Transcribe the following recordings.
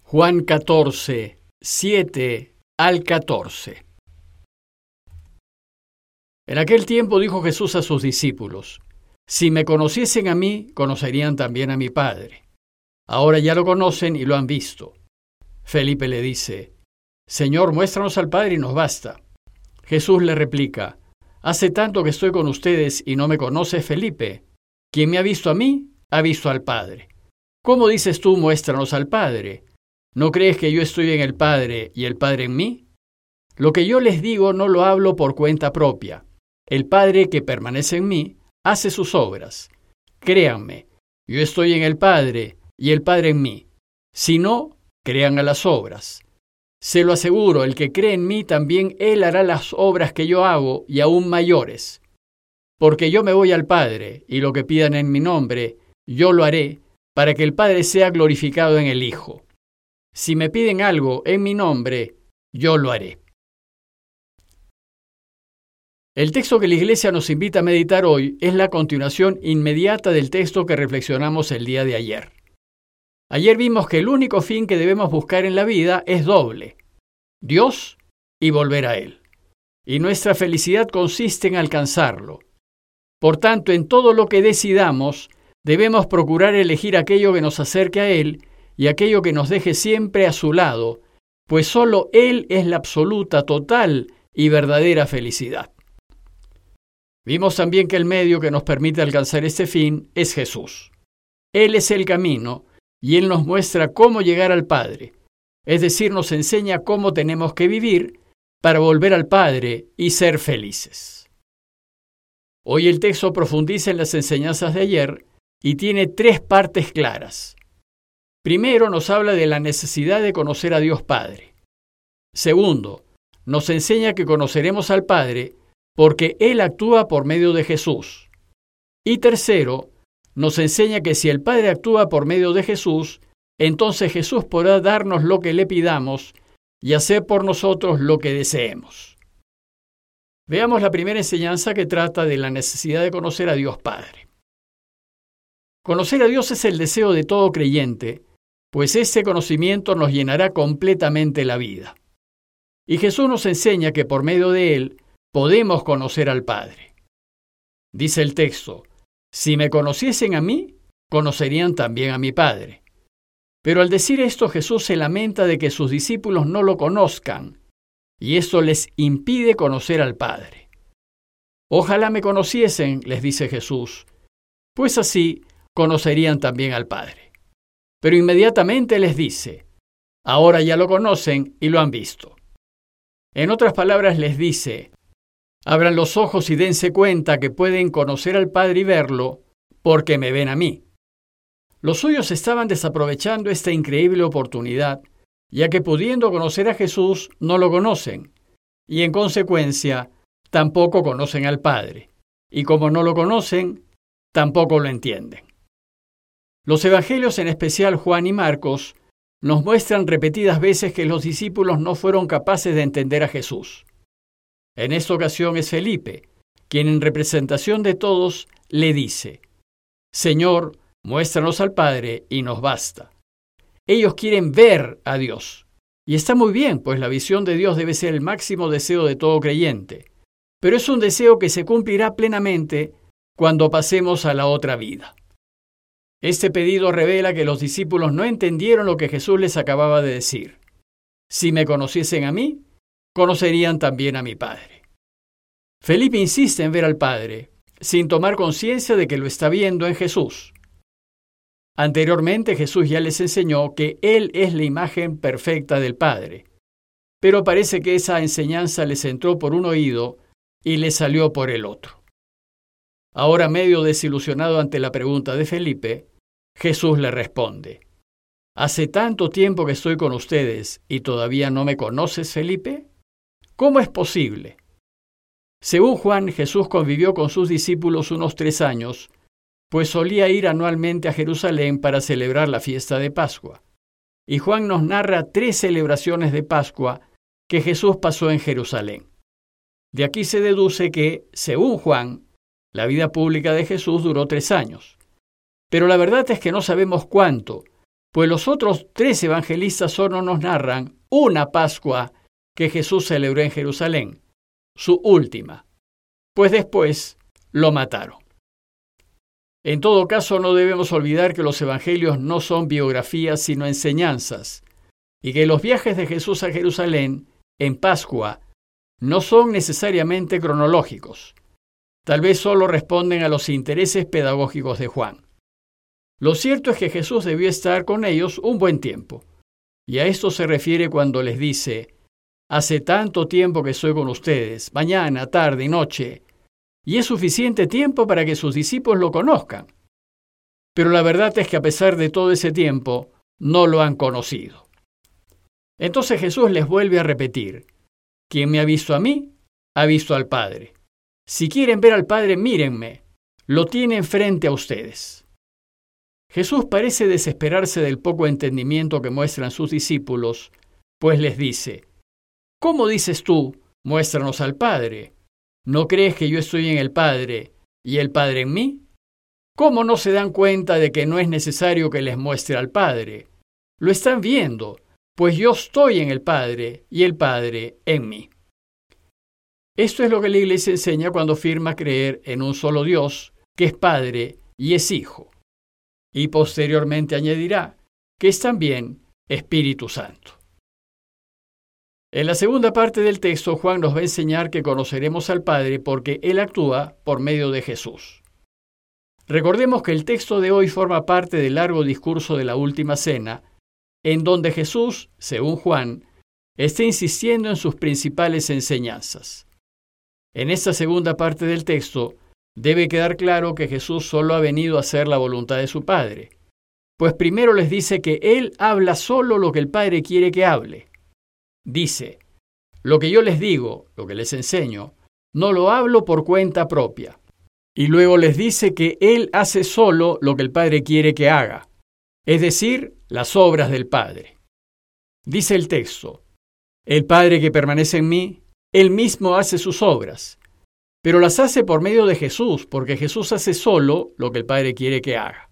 Juan 14, 7 al 14. En aquel tiempo dijo Jesús a sus discípulos: Si me conociesen a mí, conocerían también a mi Padre. Ahora ya lo conocen y lo han visto. Felipe le dice: Señor, muéstranos al Padre y nos basta. Jesús le replica: Hace tanto que estoy con ustedes y no me conoces, Felipe. Quien me ha visto a mí, ha visto al Padre. ¿Cómo dices tú, muéstranos al Padre? ¿No crees que yo estoy en el Padre y el Padre en mí? Lo que yo les digo no lo hablo por cuenta propia. El Padre que permanece en mí hace sus obras. Créanme, yo estoy en el Padre y el Padre en mí. Si no, crean a las obras. Se lo aseguro, el que cree en mí también él hará las obras que yo hago y aún mayores. Porque yo me voy al Padre, y lo que pidan en mi nombre, yo lo haré, para que el Padre sea glorificado en el Hijo. Si me piden algo en mi nombre, yo lo haré. El texto que la Iglesia nos invita a meditar hoy es la continuación inmediata del texto que reflexionamos el día de ayer. Ayer vimos que el único fin que debemos buscar en la vida es doble: Dios y volver a Él. Y nuestra felicidad consiste en alcanzarlo. Por tanto, en todo lo que decidamos, debemos procurar elegir aquello que nos acerque a Él y aquello que nos deje siempre a su lado, pues solo Él es la absoluta, total y verdadera felicidad. Vimos también que el medio que nos permite alcanzar este fin es Jesús. Él es el camino y Él nos muestra cómo llegar al Padre, es decir, nos enseña cómo tenemos que vivir para volver al Padre y ser felices. Hoy el texto profundiza en las enseñanzas de ayer y tiene 3 partes claras. Primero, nos habla de la necesidad de conocer a Dios Padre. Segundo, nos enseña que conoceremos al Padre porque Él actúa por medio de Jesús. Y tercero, nos enseña que si el Padre actúa por medio de Jesús, entonces Jesús podrá darnos lo que le pidamos y hacer por nosotros lo que deseemos. Veamos la primera enseñanza, que trata de la necesidad de conocer a Dios Padre. Conocer a Dios es el deseo de todo creyente, pues ese conocimiento nos llenará completamente la vida. Y Jesús nos enseña que por medio de Él podemos conocer al Padre. Dice el texto: Si me conociesen a mí, conocerían también a mi Padre. Pero al decir esto, Jesús se lamenta de que sus discípulos no lo conozcan, y esto les impide conocer al Padre. Ojalá me conociesen, les dice Jesús, pues así conocerían también al Padre. Pero inmediatamente les dice: ahora ya lo conocen y lo han visto. En otras palabras les dice: abran los ojos y dense cuenta que pueden conocer al Padre y verlo, porque me ven a mí. Los suyos estaban desaprovechando esta increíble oportunidad, ya que pudiendo conocer a Jesús, no lo conocen, y en consecuencia, tampoco conocen al Padre, y como no lo conocen, tampoco lo entienden. Los evangelios, en especial Juan y Marcos, nos muestran repetidas veces que los discípulos no fueron capaces de entender a Jesús. En esta ocasión es Felipe, quien en representación de todos le dice: Señor, muéstranos al Padre y nos basta. Ellos quieren ver a Dios. Y está muy bien, pues la visión de Dios debe ser el máximo deseo de todo creyente. Pero es un deseo que se cumplirá plenamente cuando pasemos a la otra vida. Este pedido revela que los discípulos no entendieron lo que Jesús les acababa de decir. Si me conociesen a mí, conocerían también a mi Padre. Felipe insiste en ver al Padre, sin tomar conciencia de que lo está viendo en Jesús. Anteriormente Jesús ya les enseñó que Él es la imagen perfecta del Padre, pero parece que esa enseñanza les entró por un oído y les salió por el otro. Ahora, medio desilusionado ante la pregunta de Felipe, Jesús le responde: ¿Hace tanto tiempo que estoy con ustedes y todavía no me conoces, Felipe? ¿Cómo es posible? Según Juan, Jesús convivió con sus discípulos unos 3 años, pues solía ir anualmente a Jerusalén para celebrar la fiesta de Pascua. Y Juan nos narra 3 celebraciones de Pascua que Jesús pasó en Jerusalén. De aquí se deduce que, según Juan, la vida pública de Jesús duró 3 años. Pero la verdad es que no sabemos cuánto, pues los otros 3 evangelistas solo nos narran una Pascua que Jesús celebró en Jerusalén, su última, pues después lo mataron. En todo caso, no debemos olvidar que los evangelios no son biografías sino enseñanzas, y que los viajes de Jesús a Jerusalén en Pascua no son necesariamente cronológicos. Tal vez solo responden a los intereses pedagógicos de Juan. Lo cierto es que Jesús debió estar con ellos un buen tiempo, y a esto se refiere cuando les dice: hace tanto tiempo que estoy con ustedes, mañana, tarde y noche, y es suficiente tiempo para que sus discípulos lo conozcan. Pero la verdad es que a pesar de todo ese tiempo, no lo han conocido. Entonces Jesús les vuelve a repetir: quien me ha visto a mí, ha visto al Padre. Si quieren ver al Padre, mírenme, lo tienen frente a ustedes. Jesús parece desesperarse del poco entendimiento que muestran sus discípulos, pues les dice: ¿cómo dices tú, muéstranos al Padre? ¿No crees que yo estoy en el Padre y el Padre en mí? ¿Cómo no se dan cuenta de que no es necesario que les muestre al Padre? Lo están viendo, pues yo estoy en el Padre y el Padre en mí. Esto es lo que la Iglesia enseña cuando afirma creer en un solo Dios, que es Padre y es Hijo. Y posteriormente añadirá que es también Espíritu Santo. En la segunda parte del texto, Juan nos va a enseñar que conoceremos al Padre porque Él actúa por medio de Jesús. Recordemos que el texto de hoy forma parte del largo discurso de la Última Cena, en donde Jesús, según Juan, está insistiendo en sus principales enseñanzas. En esta segunda parte del texto, debe quedar claro que Jesús solo ha venido a hacer la voluntad de su Padre, pues primero les dice que Él habla solo lo que el Padre quiere que hable. Dice: lo que yo les digo, lo que les enseño, no lo hablo por cuenta propia. Y luego les dice que Él hace solo lo que el Padre quiere que haga, es decir, las obras del Padre. Dice el texto: el Padre que permanece en mí, Él mismo hace sus obras, pero las hace por medio de Jesús, porque Jesús hace solo lo que el Padre quiere que haga.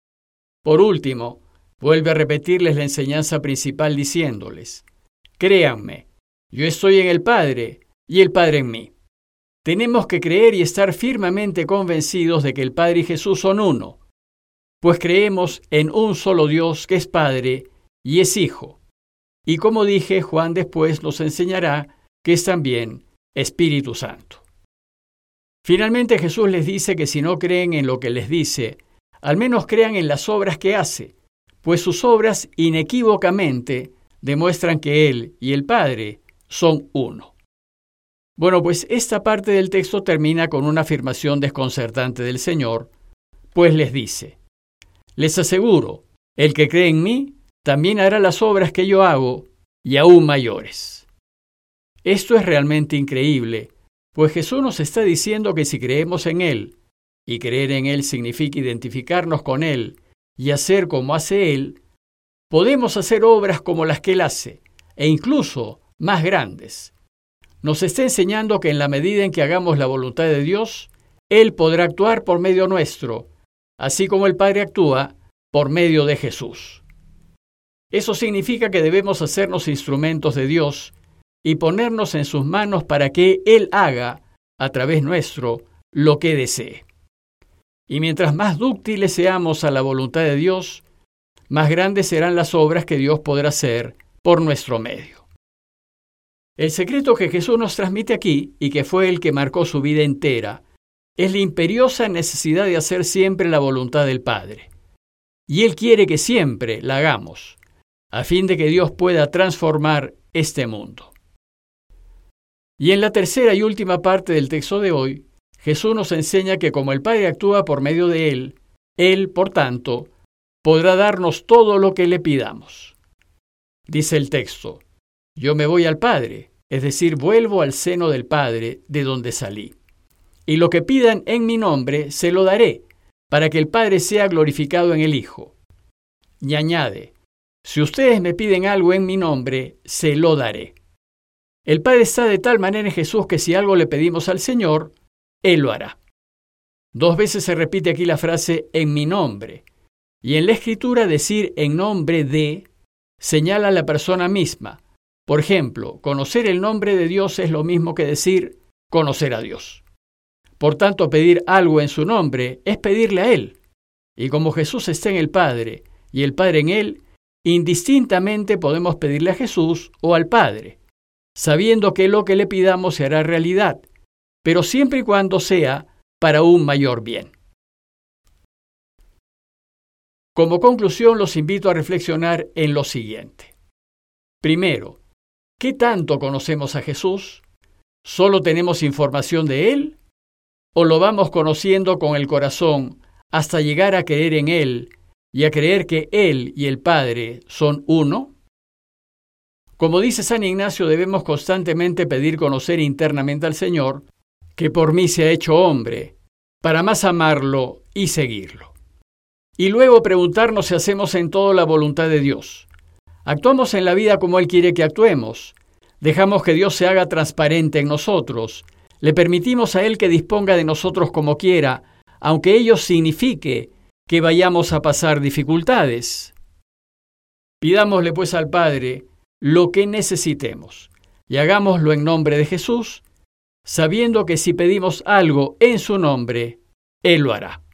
Por último, vuelve a repetirles la enseñanza principal diciéndoles: créanme, yo estoy en el Padre y el Padre en mí. Tenemos que creer y estar firmemente convencidos de que el Padre y Jesús son uno, pues creemos en un solo Dios que es Padre y es Hijo. Y como dije, Juan después nos enseñará que es también Espíritu Santo. Finalmente Jesús les dice que si no creen en lo que les dice, al menos crean en las obras que hace, pues sus obras inequívocamente demuestran que Él y el Padre son uno. Bueno, pues esta parte del texto termina con una afirmación desconcertante del Señor, pues les dice: les aseguro, el que cree en mí, también hará las obras que yo hago, y aún mayores. Esto es realmente increíble, pues Jesús nos está diciendo que si creemos en Él, y creer en Él significa identificarnos con Él y hacer como hace Él, podemos hacer obras como las que Él hace, e incluso más grandes. Nos está enseñando que en la medida en que hagamos la voluntad de Dios, Él podrá actuar por medio nuestro, así como el Padre actúa por medio de Jesús. Eso significa que debemos hacernos instrumentos de Dios y ponernos en sus manos para que Él haga, a través nuestro, lo que desee. Y mientras más dúctiles seamos a la voluntad de Dios, más grandes serán las obras que Dios podrá hacer por nuestro medio. El secreto que Jesús nos transmite aquí, y que fue el que marcó su vida entera, es la imperiosa necesidad de hacer siempre la voluntad del Padre. Y Él quiere que siempre la hagamos, a fin de que Dios pueda transformar este mundo. Y en la tercera y última parte del texto de hoy, Jesús nos enseña que como el Padre actúa por medio de Él, por tanto, podrá darnos todo lo que le pidamos. Dice el texto: yo me voy al Padre, es decir, vuelvo al seno del Padre de donde salí. Y lo que pidan en mi nombre se lo daré, para que el Padre sea glorificado en el Hijo. Y añade: si ustedes me piden algo en mi nombre, se lo daré. El Padre está de tal manera en Jesús que si algo le pedimos al Señor, Él lo hará. 2 veces se repite aquí la frase en mi nombre, Y en la Escritura decir en nombre de señala a la persona misma. Por ejemplo, conocer el nombre de Dios es lo mismo que decir conocer a Dios. Por tanto, pedir algo en su nombre es pedirle a Él. Y como Jesús está en el Padre y el Padre en Él, indistintamente podemos pedirle a Jesús o al Padre, sabiendo que lo que le pidamos se hará realidad, pero siempre y cuando sea para un mayor bien. Como conclusión, los invito a reflexionar en lo siguiente. Primero, ¿qué tanto conocemos a Jesús? ¿Solo tenemos información de Él? ¿O lo vamos conociendo con el corazón hasta llegar a creer en Él y a creer que Él y el Padre son uno? Como dice San Ignacio, debemos constantemente pedir conocer internamente al Señor, que por mí se ha hecho hombre, para más amarlo y seguirlo. Y luego preguntarnos si hacemos en todo la voluntad de Dios. ¿Actuamos en la vida como Él quiere que actuemos? ¿Dejamos que Dios se haga transparente en nosotros? ¿Le permitimos a Él que disponga de nosotros como quiera, aunque ello signifique que vayamos a pasar dificultades? Pidámosle pues al Padre lo que necesitemos y hagámoslo en nombre de Jesús, sabiendo que si pedimos algo en su nombre, Él lo hará.